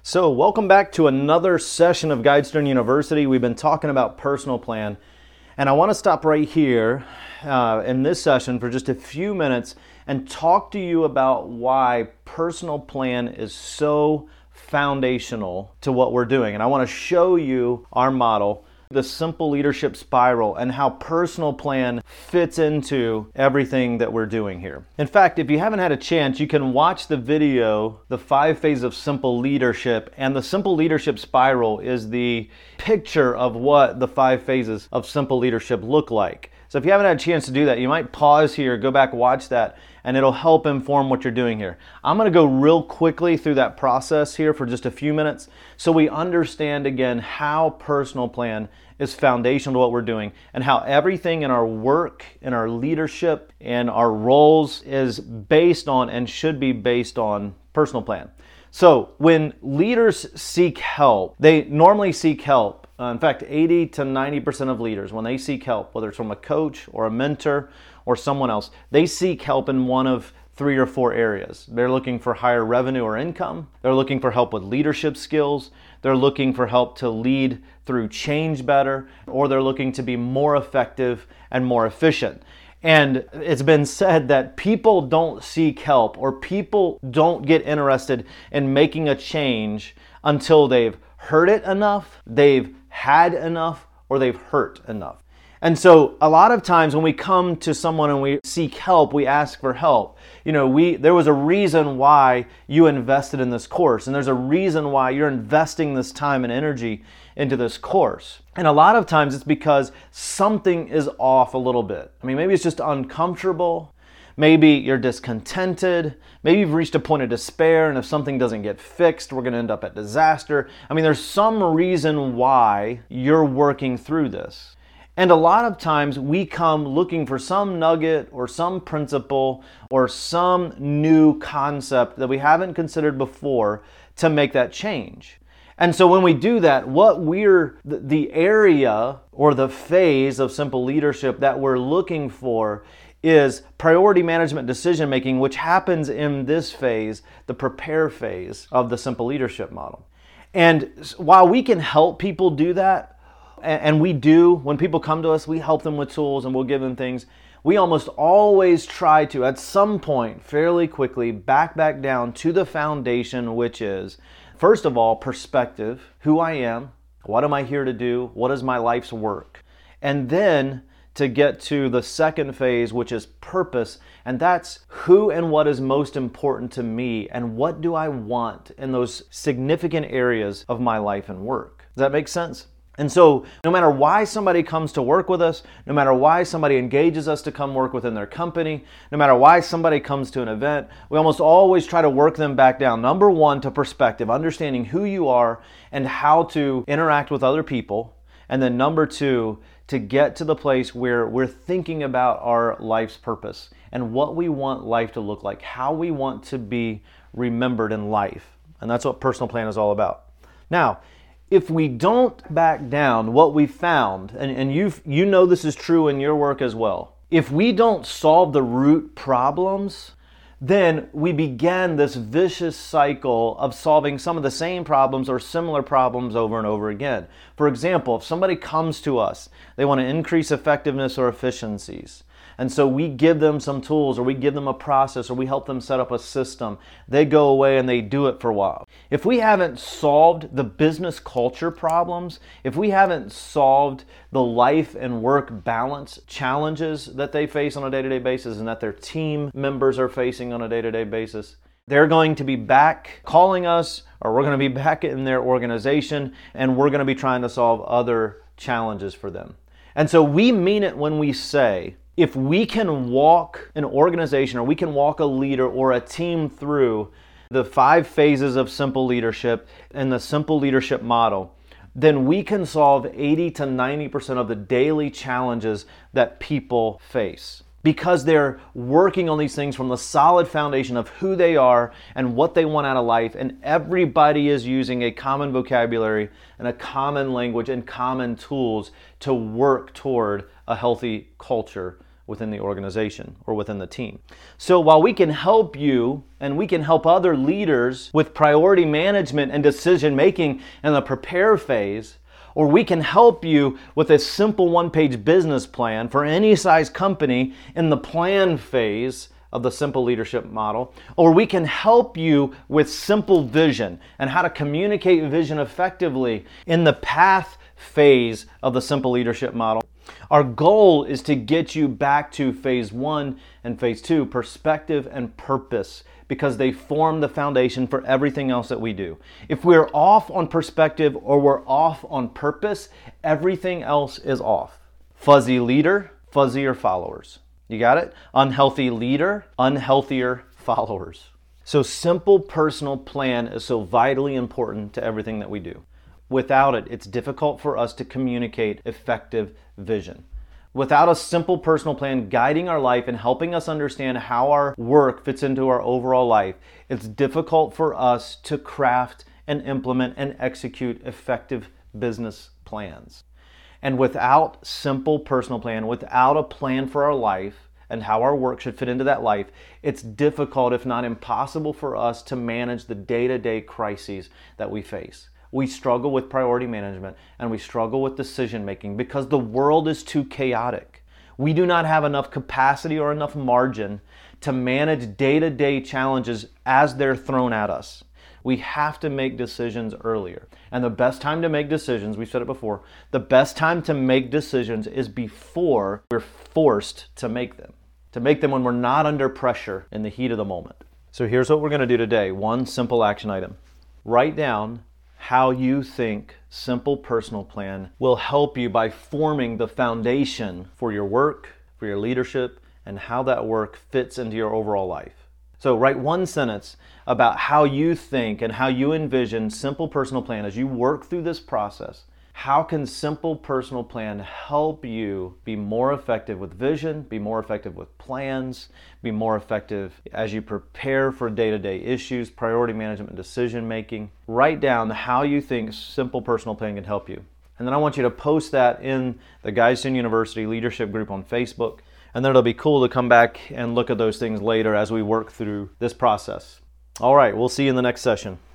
So welcome back to another session of Guidestone University. We've been talking about personal plan, and I want to stop right here in this session for just a few minutes and talk to you about why personal plan is so foundational to what we're doing. And I want to show you our model, the Simple Leadership Spiral, and how personal plan fits into everything that we're doing here. In fact, if you haven't had a chance, you can watch the video, The 5 Phases of Simple Leadership, and the Simple Leadership Spiral is the picture of what the 5 phases of simple leadership look like. So if you haven't had a chance to do that, you might pause here, go back, watch that, and it'll help inform what you're doing here. I'm going to go real quickly through that process here for just a few minutes so we understand again how personal plan is foundational to what we're doing and how everything in our work, in our leadership, and our roles is based on and should be based on personal plan. So when leaders seek help, they normally seek help. In fact, 80 to 90% of leaders, when they seek help, whether it's from a coach or a mentor or someone else, they seek help in one of 3 or 4 areas. They're looking for higher revenue or income. They're looking for help with leadership skills. They're looking for help to lead through change better, or they're looking to be more effective and more efficient. And it's been said that people don't seek help or people don't get interested in making a change until they've heard it enough, they've had enough, or they've hurt enough. And so a lot of times when we come to someone and we seek help, we ask for help. There was a reason why you invested in this course, and there's a reason why you're investing this time and energy into this course. And a lot of times it's because something is off a little bit. Maybe it's just uncomfortable. Maybe you're discontented. Maybe you've reached a point of despair, and if something doesn't get fixed, we're going to end up at disaster. There's some reason why you're working through this. And a lot of times we come looking for some nugget or some principle or some new concept that we haven't considered before to make that change. And so when we do that, the area or the phase of simple leadership that we're looking for is priority management decision making, which happens in this phase, the prepare phase of the simple leadership model. And while we can help people do that, and we do, when people come to us, we help them with tools and we'll give them things. We almost always try to, at some point, fairly quickly, back down to the foundation, which is, first of all, perspective, who I am, what am I here to do, what is my life's work, and then to get to the second phase, which is purpose, and that's who and what is most important to me, and what do I want in those significant areas of my life and work. Does that make sense? And so no matter why somebody comes to work with us, no matter why somebody engages us to come work within their company, no matter why somebody comes to an event, we almost always try to work them back down. Number one, to perspective, understanding who you are and how to interact with other people. And then number 2, to get to the place where we're thinking about our life's purpose and what we want life to look like, how we want to be remembered in life. And that's what personal plan is all about. Now, if we don't back down, what we found, and you know this is true in your work as well, if we don't solve the root problems, then we begin this vicious cycle of solving some of the same problems or similar problems over and over again. For example, if somebody comes to us, they want to increase effectiveness or efficiencies. And so we give them some tools, or we give them a process, or we help them set up a system. They go away and they do it for a while. If we haven't solved the business culture problems, if we haven't solved the life and work balance challenges that they face on a day-to-day basis and that their team members are facing on a day-to-day basis, they're going to be back calling us, or we're going to be back in their organization, and we're going to be trying to solve other challenges for them. And so we mean it when we say, if we can walk an organization, or we can walk a leader or a team through the 5 phases of simple leadership and the simple leadership model, then we can solve 80 to 90% of the daily challenges that people face. Because they're working on these things from the solid foundation of who they are and what they want out of life, and everybody is using a common vocabulary and a common language and common tools to work toward a healthy culture within the organization or within the team. So while we can help you and we can help other leaders with priority management and decision making in the prepare phase, or we can help you with a simple one-page business plan for any size company in the plan phase of the simple leadership model, or we can help you with simple vision and how to communicate vision effectively in the path phase of the simple leadership model. Our goal is to get you back to phase 1 and phase 2, perspective and purpose, because they form the foundation for everything else that we do. If we're off on perspective or we're off on purpose, everything else is off. Fuzzy leader, fuzzier followers. You got it? Unhealthy leader, unhealthier followers. So simple personal plan is so vitally important to everything that we do. Without it, it's difficult for us to communicate effective vision. Without a simple personal plan guiding our life and helping us understand how our work fits into our overall life, it's difficult for us to craft and implement and execute effective business plans. And without simple personal plan, without a plan for our life and how our work should fit into that life, it's difficult, if not impossible, for us to manage the day-to-day crises that we face. We struggle with priority management and we struggle with decision making because the world is too chaotic. We do not have enough capacity or enough margin to manage day-to-day challenges as they're thrown at us. We have to make decisions earlier. And the best time to make decisions, we've said it before, the best time to make decisions is before we're forced to make them. To make them when we're not under pressure in the heat of the moment. So here's what we're going to do today. One simple action item. Write down how you think simple personal plan will help you by forming the foundation for your work, for your leadership, and how that work fits into your overall life. So write one sentence about how you think and how you envision simple personal plan as you work through this process. How can simple personal plan help you be more effective with vision, be more effective with plans, be more effective as you prepare for day-to-day issues, priority management, and decision making? Write down how you think simple personal plan can help you. And then I want you to post that in the GuideStone University Leadership Group on Facebook. And then it'll be cool to come back and look at those things later as we work through this process. All right, we'll see you in the next session.